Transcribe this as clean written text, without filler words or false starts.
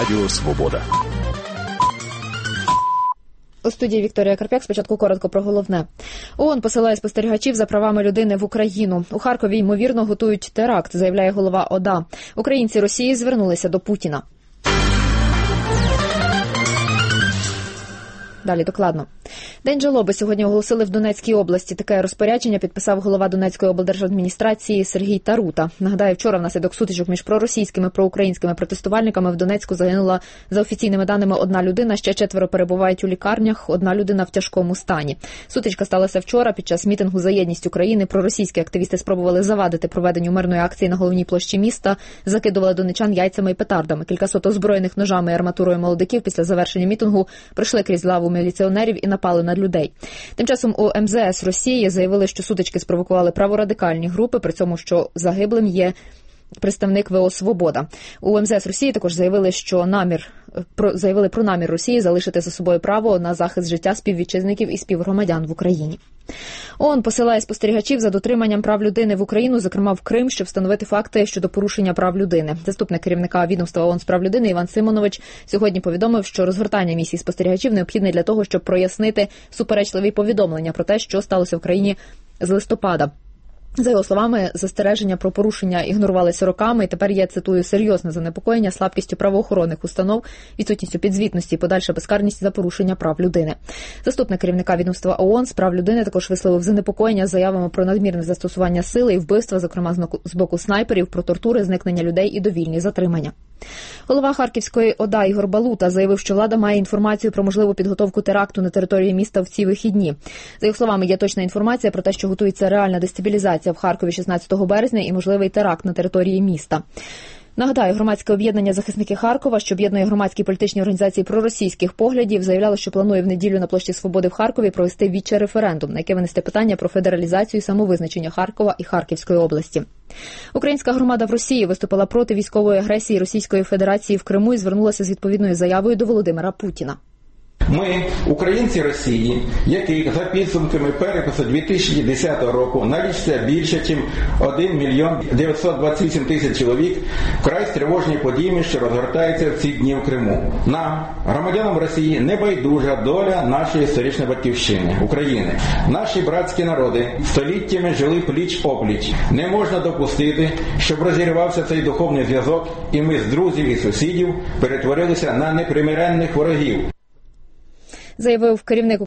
Радіо Свобода. У студії Вікторія Карп'як. Спочатку коротко про головне. ООН посилає спостерігачів за правами людини в Україну. У Харкові, ймовірно, готують теракт, заявляє голова ОДА. Українці Росії звернулися до Путіна. Далі докладно. День жалоби сьогодні оголосили в Донецькій області. Таке розпорядження підписав голова Донецької облдержадміністрації Сергій Тарута. Нагадаю, вчора внаслідок сутичок між проросійськими, проукраїнськими протестувальниками в Донецьку загинула, за офіційними даними, 1 людина, ще 4 перебувають у лікарнях, 1 людина в тяжкому стані. Сутичка сталася вчора під час мітингу «За єдність України». Проросійські активісти спробували завадити проведенню мирної акції на головній площі міста, закидували донечан яйцями і петардами. Кількасот озброєних ножами і арматурою молодиків після завершення мітингу пройшли крізь лаву міліціонерів і напали на людей. Тим часом у МЗС Росії заявили, що сутички спровокували праворадикальні групи, при цьому, що загиблим є представник ВО «Свобода». У МЗС Росії також заявили про намір Росії залишити за собою право на захист життя співвітчизників і співгромадян в Україні. ООН посилає спостерігачів за дотриманням прав людини в Україну, зокрема в Крим, щоб встановити факти щодо порушення прав людини. Заступник керівника відомства ООН з прав людини Іван Симонович сьогодні повідомив, що розгортання місії спостерігачів необхідне для того, щоб прояснити суперечливі повідомлення про те, що сталося в країні з листопада. За його словами, застереження про порушення ігнорувалися роками, і тепер є, цитую, серйозне занепокоєння слабкістю правоохоронних установ, відсутністю підзвітності і подальша безкарність за порушення прав людини. Заступник керівника відомства ООН з прав людини також висловив занепокоєння заявами про надмірне застосування сили і вбивства, зокрема з боку снайперів, про тортури, зникнення людей і довільні затримання. Голова Харківської ОДА Ігор Балута заявив, що влада має інформацію про можливу підготовку теракту на території міста в ці вихідні. За його словами, є точна інформація про те, що готується реальна дестабілізація в Харкові 16 березня і можливий теракт на території міста. Нагадаю, громадське об'єднання «Захисники Харкова», що об'єднує громадські і політичні організації проросійських поглядів, заявляло, що планує в неділю на площі Свободи в Харкові провести віче референдум, на яке винести питання про федералізацію і самовизначення Харкова і Харківської області. Українська громада в Росії виступила проти військової агресії Російської Федерації в Криму і звернулася з відповідною заявою до Володимира Путіна. Ми, українці Росії, яких за підсумками перепису 2010 року налічиться більше, ніж 1 мільйон 928 тисяч чоловік, вкрай стривожні події, що розгортаються в ці дні в Криму. Нам, громадянам Росії, не байдужа доля нашої історичної батьківщини, України. Наші братські народи століттями жили пліч-опліч. Не можна допустити, щоб розірвався цей духовний зв'язок, і ми з друзів і сусідів перетворилися на непримиренних ворогів. Заявив керівник